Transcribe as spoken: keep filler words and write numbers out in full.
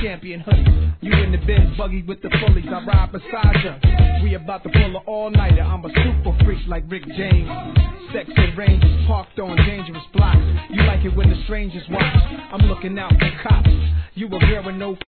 champion hoodie. You in the Benz buggy with the fullies, I ride beside you. We about to pull an all-nighter, I'm a super freak like Rick James. Sex and Rangers parked on dangerous blocks. You like it when the strangers watch, I'm looking out for cops. You a girl with no